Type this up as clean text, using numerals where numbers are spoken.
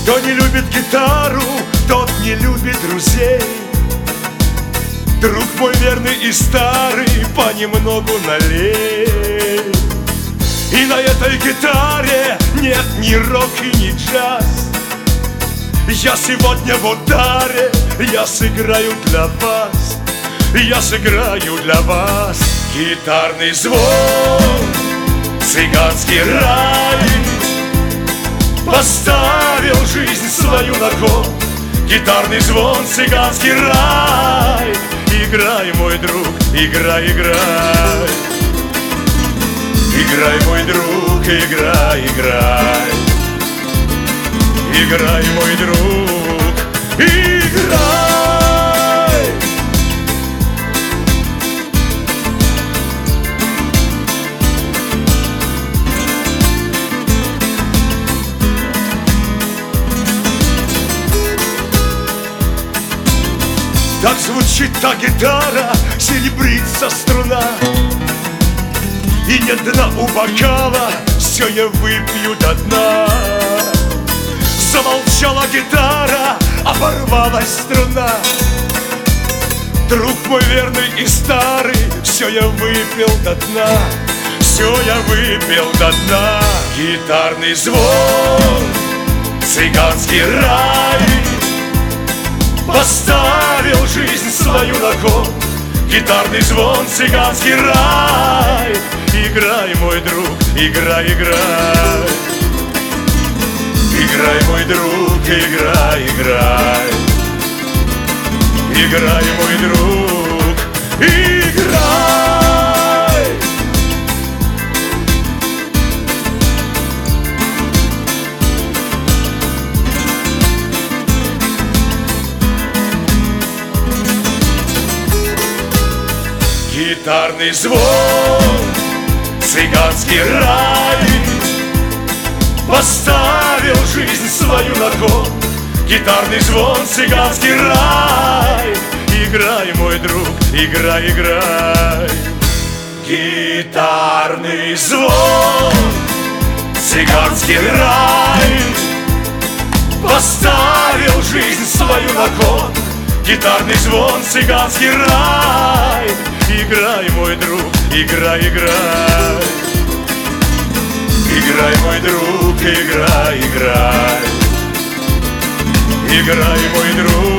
Кто не любит гитару, тот не любит друзей. Друг мой верный и старый, понемногу налей. И на этой гитаре нет ни рок и ни джаз. Я сегодня в ударе, я сыграю для вас. Я сыграю для вас гитарный звон, цыганский рай. Поставил жизнь свою на кон. Гитарный звон, цыганский рай. Играй, мой друг, играй, играй. Играй, мой друг, играй, играй. Играй, мой друг, играй. Так звучит та гитара, серебрится струна. И нет дна у бокала, все я выпью до дна. Замолчала гитара, оборвалась струна. Друг мой верный и старый, все я выпил до дна. Все я выпил до дна. Гитарный звон, цыганский рай. Поставил жизнь свою на кон. Гитарный звон, цыганский рай. Играй, мой друг, играй, играй. Играй, мой друг, играй, играй. Играй, мой друг, играй. Гитарный звон, цыганский рай. Поставил жизнь свою на кон. Гитарный звон, цыганский рай. Играй, мой друг, играй, играй. Гитарный звон, цыганский рай. Поставил жизнь свою на кон. Гитарный звон, цыганский рай. Играй, мой друг, играй, играй. Играй, мой друг, играй, играй. Играй, мой друг.